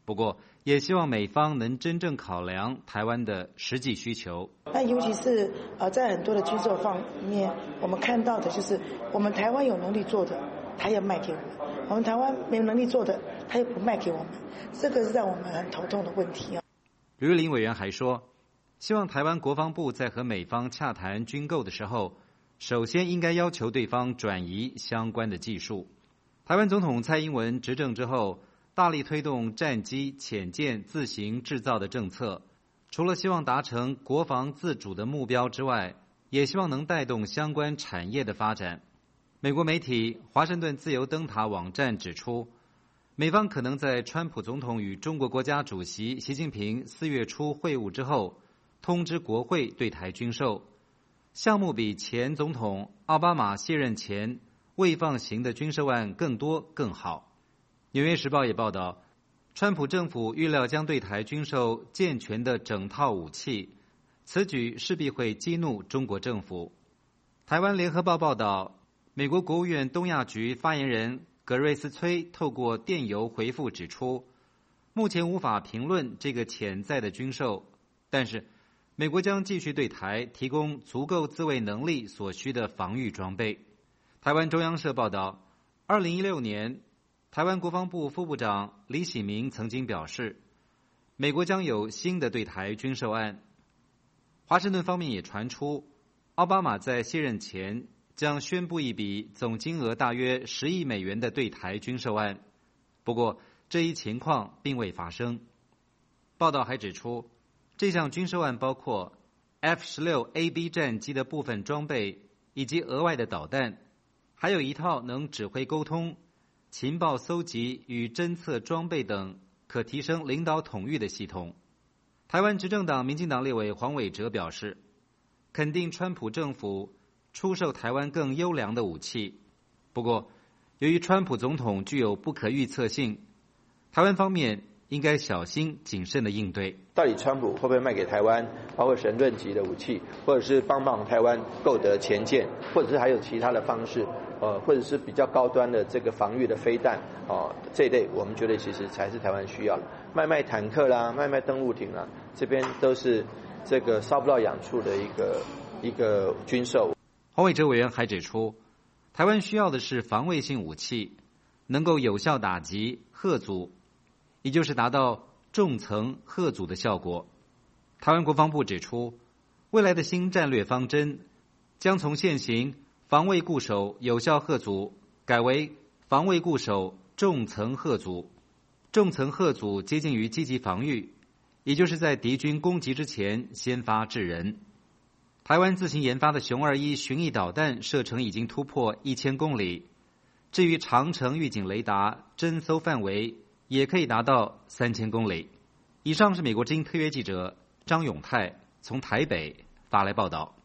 不过，也希望美方能真正考量台湾的实际需求。 那尤其是在很多的军售方面，我们看到的就是我们台湾有能力做的，他要卖给我们；我们台湾没有能力做的，他又不卖给我们，这个是让我们很头痛的问题啊。 吕玉玲委员还说，希望台湾国防部在和美方洽谈军购的时候，首先应该要求对方转移相关的技术。台湾总统蔡英文执政之后，大力推动战机、潜舰自行制造的政策，除了希望达成国防自主的目标之外，也希望能带动相关产业的发展。美国媒体华盛顿自由灯塔网站指出，美方可能在川普总统与中国国家主席习近平4月初会晤之后，通知国会对台军售项目，比前总统奥巴马卸任前未放行的军售案更多更好。纽约时报也报道，川普政府预料将对台军售健全的整套武器，此举势必会激怒中国政府。台湾联合报报道，美国国务院东亚局发言人格瑞斯崔透过电邮回复指出，目前无法评论这个潜在的军售，但是美国将继续对台提供足够自卫能力所需的防御装备。台湾中央社报道，2016年台湾国防部副部长李喜明曾经表示，美国将有新的对台军售案。华盛顿方面也传出，奥巴马在卸任前将宣布一笔总金额大约10亿美元的对台军售案，不过这一情况并未发生。报道还指出，这项军售案包括 F-16AB 战机的部分装备以及额外的导弹，还有一套能指挥沟通、情报搜集与侦测装备等可提升领导统御的系统。台湾执政党民进党立委黄伟哲表示，肯定川普政府出售台湾更优良的武器，不过由于川普总统具有不可预测性，台湾方面应该小心谨慎的应对。 到底川普会不会卖给台湾包括神盾级的武器，或者是帮台湾购得潜舰，或者是还有其他的方式，或者是比较高端的这个防御的飞弹，这一类我们觉得其实才是台湾需要的。卖坦克啦，卖登陆艇啦，这边都是这个烧不到痒处的一个军售。 黄伟哲委员还指出，台湾需要的是防卫性武器，能够有效打击吓阻，也就是达到重层吓阻的效果。台湾国防部指出，未来的新战略方针将从现行防卫固守有效吓阻改为防卫固守重层吓阻。重层吓阻接近于积极防御，也就是在敌军攻击之前先发制人。台湾自行研发的雄21巡弋导弹射程已经突破1000公里，至于长程预警雷达侦搜范围也可以达到3000公里。以上是美国之音特约记者张永泰从台北发来报道。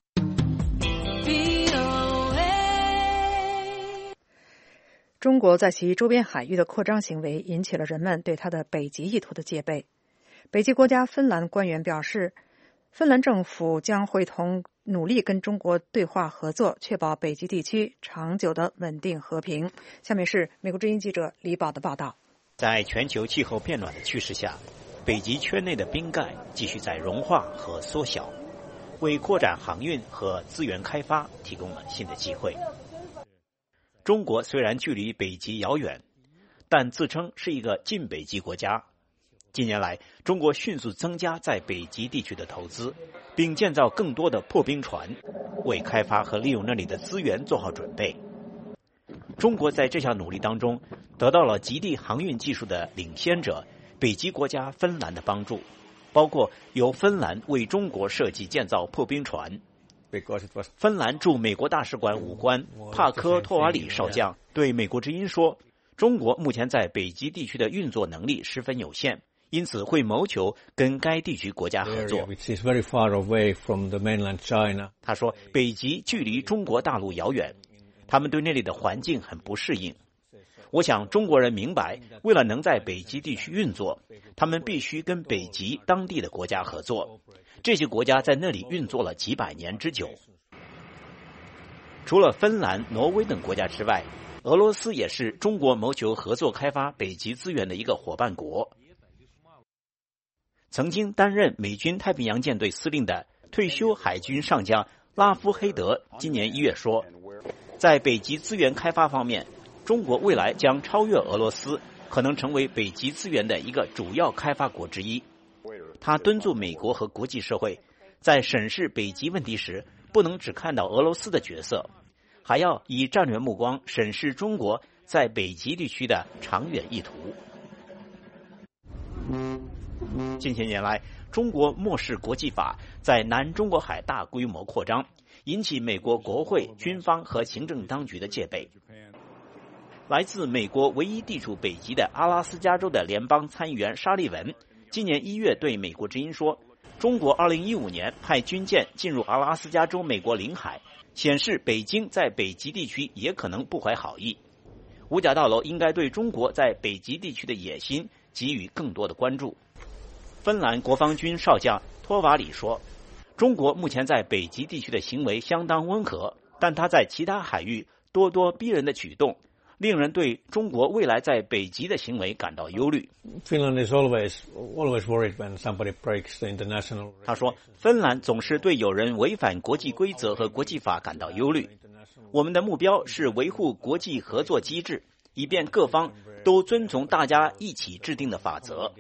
中国在其周边海域的扩张行为引起了人们对它的北极意图的戒备。北极国家芬兰官员表示，芬兰政府将会努力跟中国对话合作，确保北极地区长久的稳定和平。下面是美国之音记者李宝的报道。 在全球气候变暖的趋势下，北极圈内的冰盖继续在融化和缩小，为扩展航运和资源开发提供了新的机会。中国虽然距离北极遥远，但自称是一个近北极国家。近年来，中国迅速增加在北极地区的投资，并建造更多的破冰船，为开发和利用那里的资源做好准备。中国在这项努力当中得到了极地航运技术的领先者北极国家芬兰的帮助，包括由芬兰为中国设计建造破冰船。芬兰驻美国大使馆武官帕科托瓦里少将对美国之音说，中国目前在北极地区的运作能力十分有限，因此会谋求跟该地区国家合作。他说，北极距离中国大陆遥远，他们对那里的环境很不适应。我想中国人明白，为了能在北极地区运作，他们必须跟北极当地的国家合作。这些国家在那里运作了几百年之久。除了芬兰、挪威等国家之外，俄罗斯也是中国谋求合作开发北极资源的一个伙伴国。 曾经担任美军太平洋舰队司令的退休海军上将拉夫黑德今年1月说，在北极资源开发方面，中国未来将超越俄罗斯，可能成为北极资源的一个主要开发国之一。他敦促美国和国际社会在审视北极问题时，不能只看到俄罗斯的角色，还要以战略目光审视中国在北极地区的长远意图。近些年来，中国漠视国际法，在南中国海大规模扩张，引起美国国会、军方和行政当局的戒备。来自美国唯一地处北极的阿拉斯加州的联邦参议员沙利文今年1月对美国之音说，中国2015年派军舰进入阿拉斯加州美国领海，显示北京在北极地区也可能不怀好意。五角大楼应该对中国在北极地区的野心给予更多的关注。芬兰国防军少将托瓦里说，中国目前在北极地区的行为相当温和，但他在其他海域咄咄逼人的举动令人对中国未来在北极的行为感到忧虑。 Finland is always worried when somebody breaks the international. 他说，芬兰总是对有人违反国际规则和国际法感到忧虑。我们的目标是维护国际合作机制，以便各方都遵从大家一起制定的法则。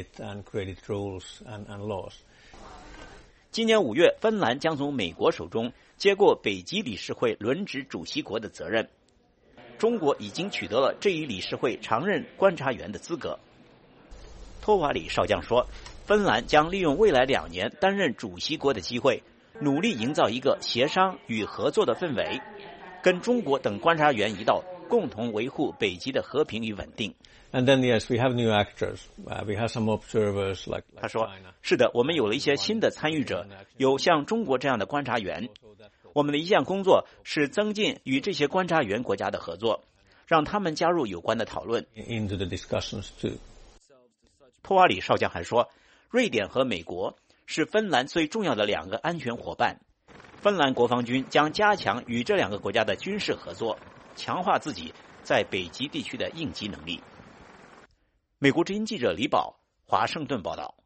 今年5月，芬兰将从美国手中接过北极理事会轮值主席国的责任。中国已经取得了这一理事会常任观察员的资格。托瓦里少将说，芬兰将利用未来2年担任主席国的机会，努力营造一个协商与合作的氛围，跟中国等观察员一道，共同维护北极的和平与稳定。 And then, yes, we have new actors. We have some observers like. 他说，是的，我们有了一些新的参与者，有像中国这样的观察员。我们的一项工作是增进与这些观察员国家的合作，让他们加入有关的讨论。 Into the discussions too. 托瓦里少将还说，瑞典和美国是芬兰最重要的2个安全伙伴。芬兰国防军将加强与这2个国家的军事合作，强化自己在北极地区的应急能力。美国之音记者李宝，华盛顿报道。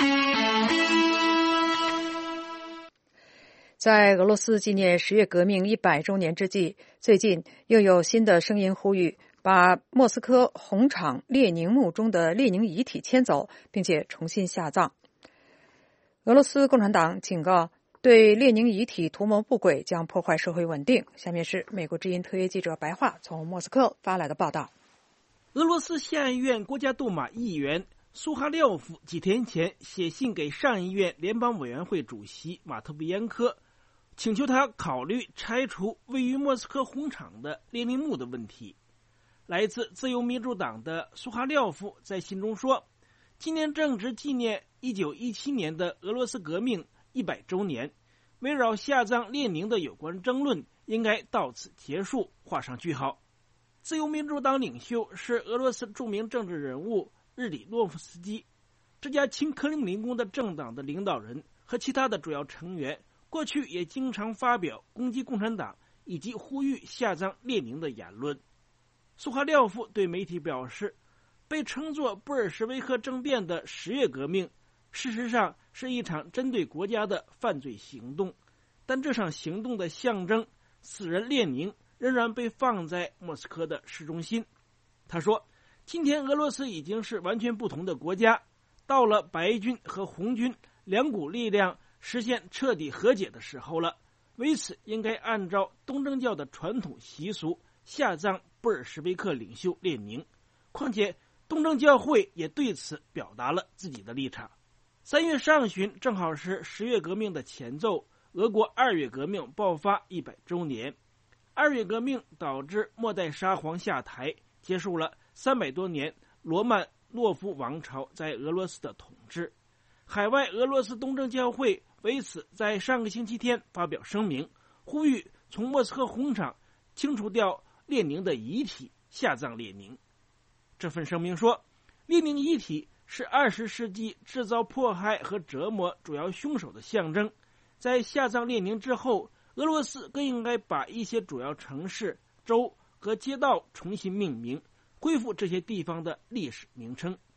在俄罗斯纪念10月革命100周年之际，最近又有新的声音呼吁把莫斯科红场列宁墓中的列宁遗体迁走，并且重新下葬。俄罗斯共产党警告，对列宁遗体图谋不轨将破坏社会稳定。下面是美国之音特约记者白桦从莫斯科发来的报道。 俄罗斯下议院国家杜马议员苏哈廖夫几天前写信给上议院联邦委员会主席马特维延科，请求他考虑拆除位于莫斯科红场的列宁墓的问题。来自自由民主党的苏哈廖夫在信中说，今年正值纪念1917年的俄罗斯革命100周年，围绕下葬列宁的有关争论应该到此结束，画上句号。自由民主党领袖是俄罗斯著名政治人物日里诺夫斯基，这家亲克里姆林宫的政党的领导人和其他的主要成员过去也经常发表攻击共产党以及呼吁下葬列宁的言论。苏哈廖夫对媒体表示，被称作布尔什维克政变的10月革命事实上是一场针对国家的犯罪行动，但这场行动的象征死人列宁仍然被放在莫斯科的市中心。他说，今天俄罗斯已经是完全不同的国家，到了白军和红军2股力量实现彻底和解的时候了，为此应该按照东正教的传统习俗下葬布尔什维克领袖列宁。况且东正教会也对此表达了自己的立场。3月上旬正好是10月革命的前奏，俄国2月革命爆发100周年。2月革命导致末代沙皇下台，结束了300多年罗曼诺夫王朝在俄罗斯的统治。海外俄罗斯东正教会为此在上个星期天发表声明，呼吁从莫斯科红场清除掉列宁的遗体，下葬列宁。这份声明说，列宁遗体是20世纪制造迫害和折磨主要凶手的象征。在下葬列宁之后，俄罗斯更应该把一些主要城市、州和街道重新命名，恢复这些地方的历史名称。布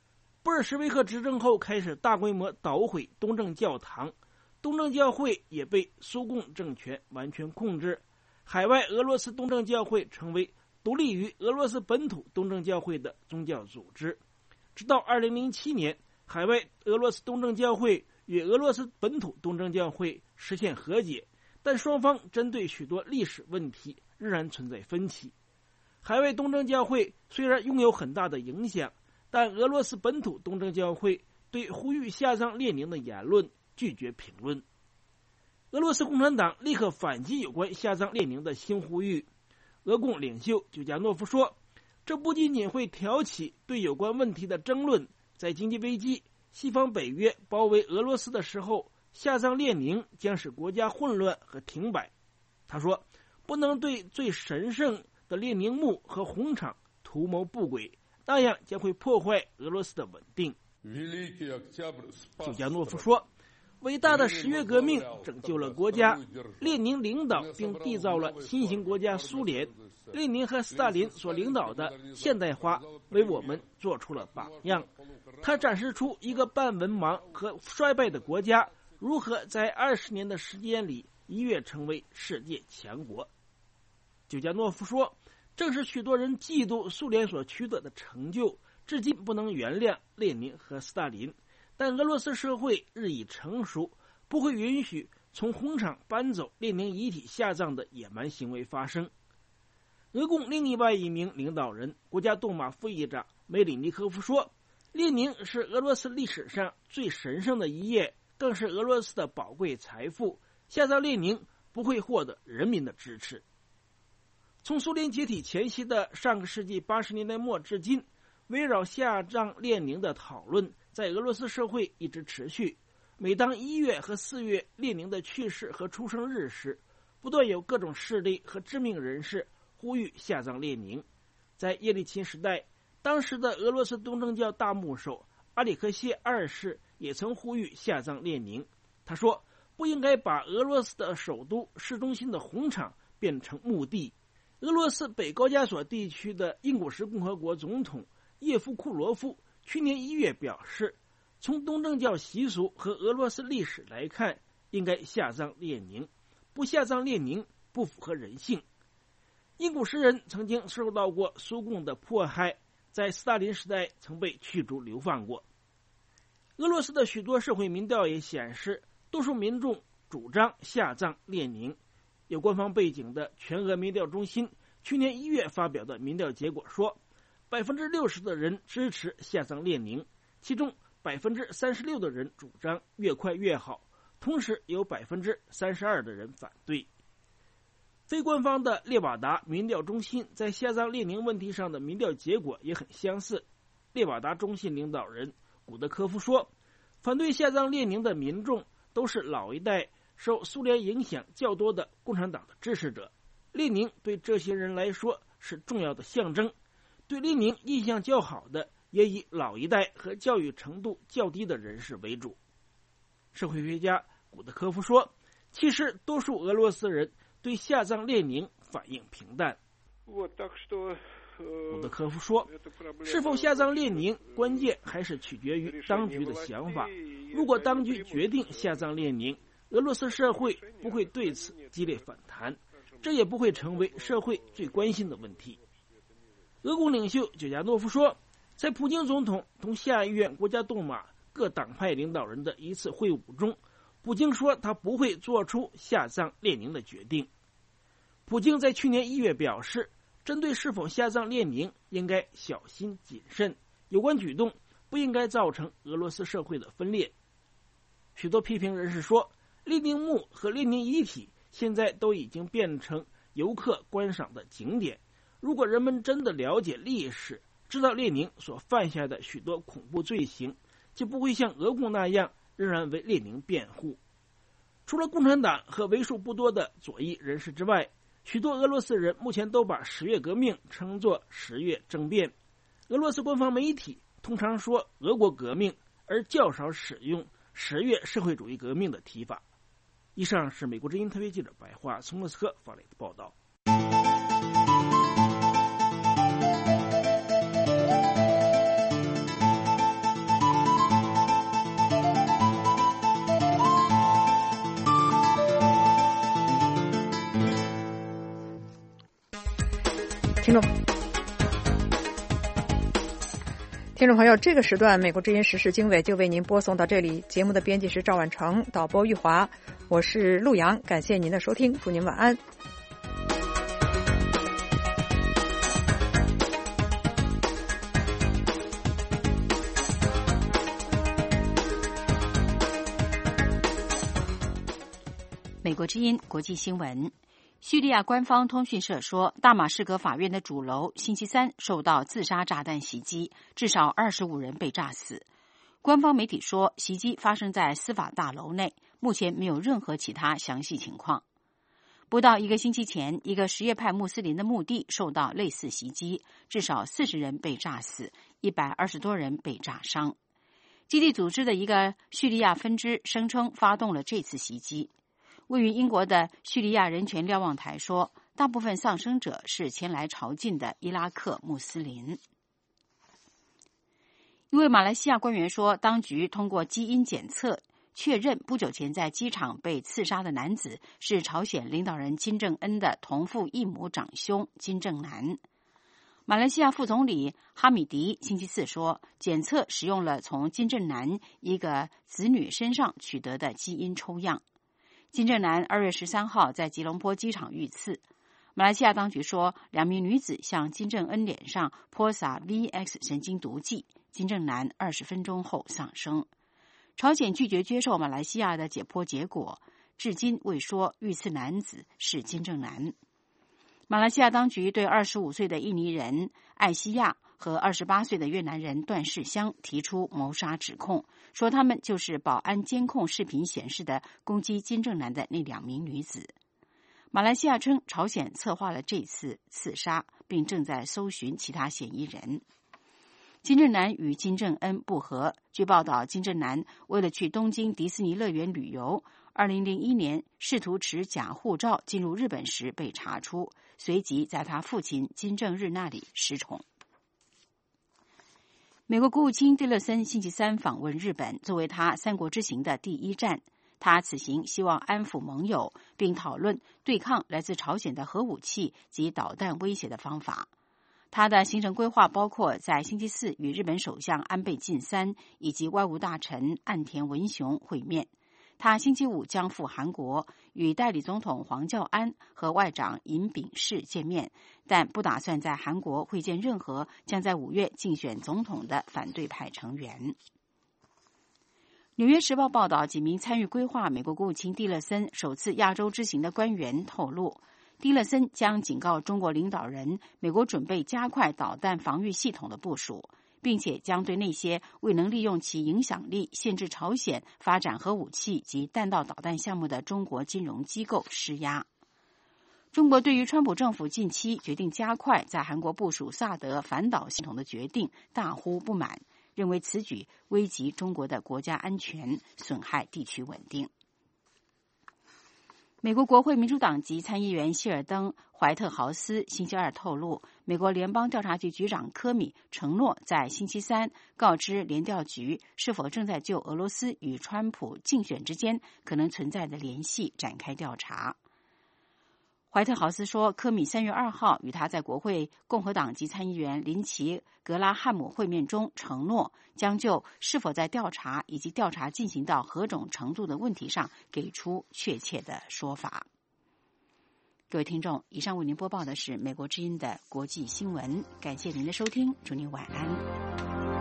布尔什维克执政后开始大规模捣毁东正教堂，东正教会也被苏共政权完全控制。海外俄罗斯东正教会成为独立于俄罗斯本土东正教会的宗教组织。直到2007年，海外俄罗斯东正教会与俄罗斯本土东正教会实现和解，但双方针对许多历史问题仍然存在分歧。海外东正教会虽然拥有很大的影响，但俄罗斯本土东正教会对呼吁下葬列宁的言论拒绝评论。俄罗斯共产党立刻反击有关下葬列宁的新呼吁。俄共领袖久加诺夫说，这不仅仅会挑起对有关问题的争论，在经济危机、西方北约包围俄罗斯的时候，下葬列宁将使国家混乱和停摆。他说，不能对最神圣的列宁墓和红场图谋不轨，那样将会破坏俄罗斯的稳定。久加诺夫说，伟大的10月革命拯救了国家，列宁领导并缔造了新型国家苏联，列宁和斯大林所领导的现代化为我们做出了榜样。他展示出一个半文盲和衰败的国家如何在20年的时间里一跃成为世界强国。久加诺夫说，正是许多人嫉妒苏联所取得的成就，至今不能原谅列宁和斯大林，但俄罗斯社会日益成熟，不会允许从红场搬走列宁遗体下葬的野蛮行为发生。俄共另外一名领导人、国家杜马副议长梅里尼科夫说，列宁是俄罗斯历史上最神圣的一页，更是俄罗斯的宝贵财富，下葬列宁不会获得人民的支持。从苏联解体前夕的上个世纪80年代末至今，围绕下葬列宁的讨论在俄罗斯社会一直持续。每当1月和4月列宁的去世和出生日时，不断有各种势力和知名人士呼吁下葬列宁。在叶利钦时代，当时的俄罗斯东正教大牧首阿里克谢2世也曾呼吁下葬列宁。他说，不应该把俄罗斯的首都市中心的红场变成墓地。俄罗斯北高加索地区的印古什共和国总统叶夫库罗夫去年1月表示，从东正教习俗和俄罗斯历史来看，应该下葬列宁，不下葬列宁不符合人性。印古什人曾经受到过苏共的迫害，在斯大林时代曾被驱逐流放过。俄罗斯的许多社会民调也显示，多数民众主张下葬列宁。有官方背景的全俄民调中心去年1月发表的民调结果说，60%的人支持下葬列宁，其中36%的人主张越快越好，同时有32%的人反对。非官方的列瓦达民调中心在下葬列宁问题上的民调结果也很相似。列瓦达中心领导人古德科夫说，反对下葬列宁的民众都是老一代受苏联影响较多的共产党的支持者，列宁对这些人来说是重要的象征，对列宁印象较好的也以老一代和教育程度较低的人士为主。社会学家古德科夫说，其实多数俄罗斯人对下葬列宁反应平淡。古德科夫说，是否下葬列宁，关键还是取决于当局的想法。如果当局决定下葬列宁，俄罗斯社会不会对此激烈反弹，这也不会成为社会最关心的问题。俄共领袖久加诺夫说，在普京总统同下议院国家杜马各党派领导人的一次会晤中，普京说他不会做出下葬列宁的决定。普京在去年1月表示，针对是否下葬列宁应该小心谨慎，有关举动不应该造成俄罗斯社会的分裂。许多批评人士说，列宁墓和列宁遗体现在都已经变成游客观赏的景点。如果人们真的了解历史，知道列宁所犯下的许多恐怖罪行，就不会像俄共那样仍然为列宁辩护。除了共产党和为数不多的左翼人士之外，许多俄罗斯人目前都把10月革命称作10月政变。俄罗斯官方媒体通常说俄国革命，而较少使用10月社会主义革命的提法。以上是美国之音特别记者白桦从莫斯科发来的报道。 听众朋友，这个时段美国之音时事经纬就为您播送到这里。节目的编辑是赵婉成，导播玉华，我是陆阳，感谢您的收听，祝您晚安。 美国之音国际新闻。叙利亚官方通讯社说，大马士革法院的主楼星期三受到自杀炸弹袭击，至少25人被炸死。官方媒体说，袭击发生在司法大楼内，目前没有任何其他详细情况。不到1个星期前，一个什叶派穆斯林的墓地受到类似袭击，至少40人被炸死，120多人被炸伤。基地组织的一个叙利亚分支声称发动了这次袭击。位于英国的叙利亚人权瞭望台说，大部分丧生者是前来朝觐的伊拉克穆斯林。一位马来西亚官员说，当局通过基因检测确认不久前在机场被刺杀的男子是朝鲜领导人金正恩的同父异母长兄金正男。马来西亚副总理哈米迪星期四说，检测使用了从金正男一个子女身上取得的基因抽样。金正男2月13号在吉隆坡机场遇刺。马来西亚当局说，2名女子向金正恩脸上泼洒 VX 神经毒剂，金正男20分钟后丧生。朝鲜拒绝接受马来西亚的解剖结果，至今未说遇刺男子是金正男。马来西亚当局对25岁的印尼人艾西亚和28岁的越南人段世香提出谋杀指控，说他们就是保安监控视频显示的攻击金正男的那2名女子。马来西亚称，朝鲜策划了这次刺杀，并正在搜寻其他嫌疑人。金正男与金正恩不和，据报道，金正男为了去东京迪士尼乐园旅游，2001年试图持假护照进入日本时被查出，随即在他父亲金正日那里失宠。美国国务卿蒂勒森星期三访问日本，作为他3国之行的第1站。他此行希望安抚盟友，并讨论对抗来自朝鲜的核武器及导弹威胁的方法。他的行程规划包括在星期四与日本首相安倍晋三以及外务大臣岸田文雄会面。他星期五将赴韩国，与代理总统黄教安和外长尹炳世见面，但不打算在韩国会见任何将在5月竞选总统的反对派成员。纽约时报报道，几名参与规划美国国务卿蒂勒森首次亚洲之行的官员透露，蒂勒森将警告中国领导人，美国准备加快导弹防御系统的部署，并且将对那些未能利用其影响力限制朝鲜发展核武器及弹道导弹项目的中国金融机构施压。中国对于川普政府近期决定加快在韩国部署萨德反导系统的决定大呼不满，认为此举危及中国的国家安全，损害地区稳定。美国国会民主党籍参议员希尔登·怀特豪斯星期二透露，美国联邦调查局局长科米承诺在星期三告知联调局是否正在就俄罗斯与川普竞选之间可能存在的联系展开调查。怀特豪斯说，科米3月2号与他在国会共和党籍参议员林奇·格拉汉姆会面中承诺，将就是否在调查以及调查进行到何种程度的问题上给出确切的说法。各位听众，以上为您播报的是美国之音的国际新闻，感谢您的收听，祝您晚安。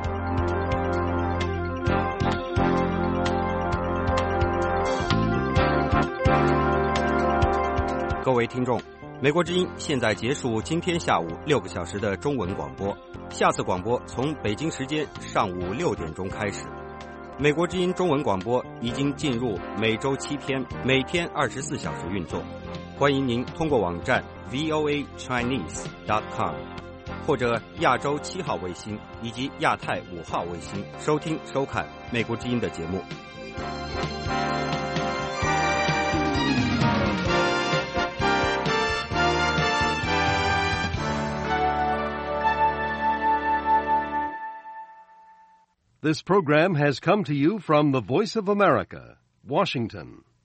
各位听众，美国之音现在结束今天下午6个小时的中文广播，下次广播从北京时间上午6点钟开始。美国之音中文广播已经进入每周7天，每天24小时运作。欢迎您通过网站 voachinese.com 或者亚洲7号卫星以及亚太5号卫星收听收看美国之音的节目。 This program has come to you from the Voice of America, Washington.